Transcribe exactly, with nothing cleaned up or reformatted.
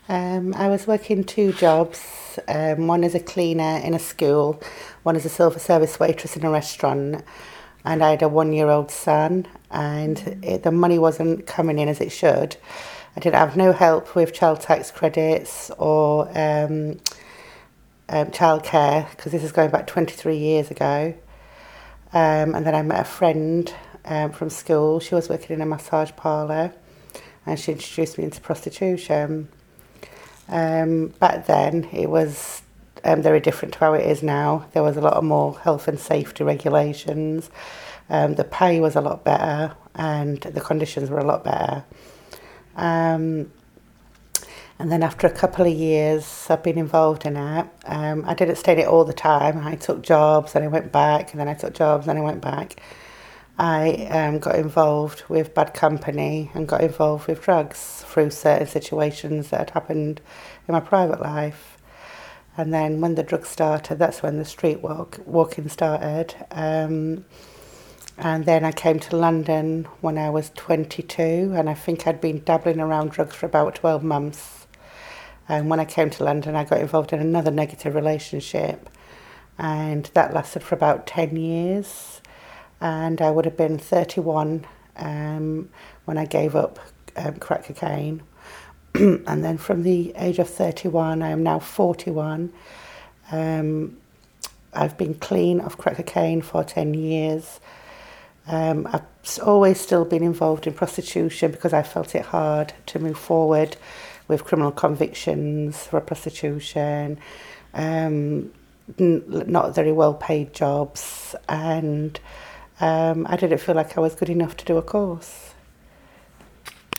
Um, I was working two jobs. Um, one as a cleaner in a school, one as a silver service waitress in a restaurant, and I had a one-year-old son, and it, the money wasn't coming in as it should. I didn't have no help with child tax credits or um, um, childcare because this is going back twenty-three years ago. Um, and then I met a friend um, from school. She was working in a massage parlour, and she introduced me into prostitution. Um, back then, it was um, very different to how it is now. There was a lot of more health and safety regulations. Um, the pay was a lot better, and the conditions were a lot better. Um, and then after a couple of years, I've been involved in it. Um, I didn't stay in it all the time. I took jobs, and I went back, and then I took jobs, and I went back. I um, got involved with bad company and got involved with drugs through certain situations that had happened in my private life. And then when the drugs started, that's when the street walk walking started. Um, and then I came to London when I was twenty-two, and I think I'd been dabbling around drugs for about twelve months. And when I came to London, I got involved in another negative relationship, and that lasted for about ten years. And I would have been thirty-one um, when I gave up um, crack cocaine. And then from the age of thirty-one, I am now forty-one. Um, I've been clean of crack cocaine for ten years. Um, I've always still been involved in prostitution because I felt it hard to move forward with criminal convictions for prostitution, um, n- not very well paid jobs, and um, I didn't feel like I was good enough to do a course.